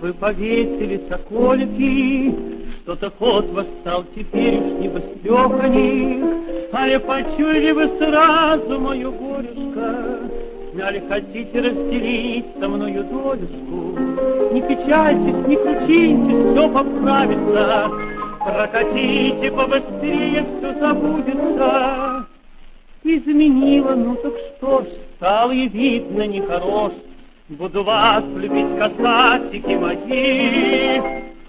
бы повесили соколики, что-то ход ваш стал теперешний востёханик, али почуяли вы сразу мою горюшка, али хотите разделить со мною долюшку? Не печальтесь, не кручиньтесь, все поправится, прокатите побыстрее, все забудется. Изменила, ну так что ж, стало и видно нехорош, буду вас любить, касатики мои.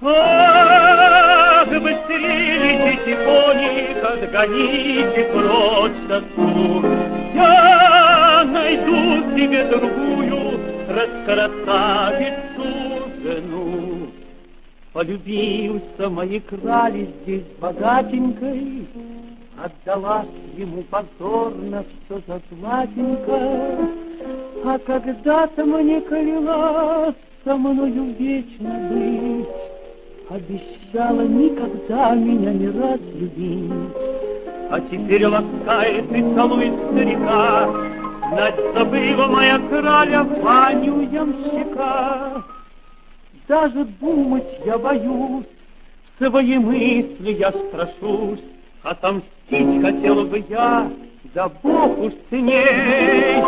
Ах, быстрее летите, коник, отгоните прочь тоску. Я найду себе другую раскрасавицу жену. Полюбился моей крали здесь богатенькой, отдалась ему позорно все за златенько, а когда-то мне клялась со мною вечно быть, обещала никогда меня не разлюбить, а теперь ласкает и целует старика, знать забыла моя краля Ваню ямщика. Даже думать я боюсь, в свои мысли я страшусь, отомстить хотел бы я, да Бог уж с ней.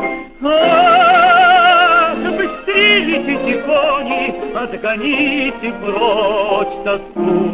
Ах, быстрее летите, кони, отгоните прочь тоску.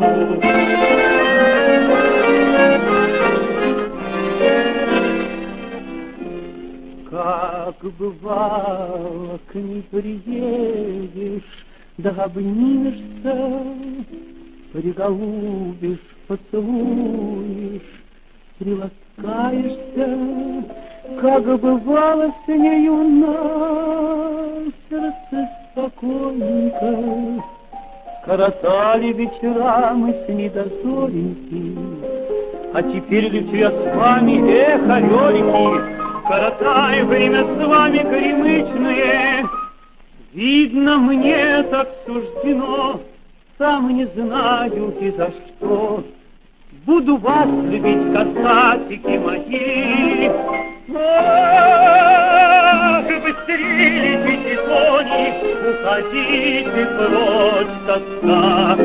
Как бывало, к ней приедешь, да обнимешься, приголубишь, поцелуешь, приласкаешься, как бывало с нею на сердце спокойненько. Коротали вечера мы с ней до зореньки, а теперь лечу я с вами, эх, орелики, коротаю время с вами горемычные. Видно, мне так суждено, сам не знаю и за что. Буду вас любить, касатики мои. Ах, быстрее летите, кони, уходите прочь, тоска.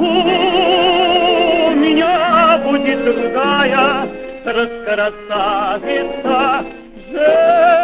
У меня будет другая раскрасавица.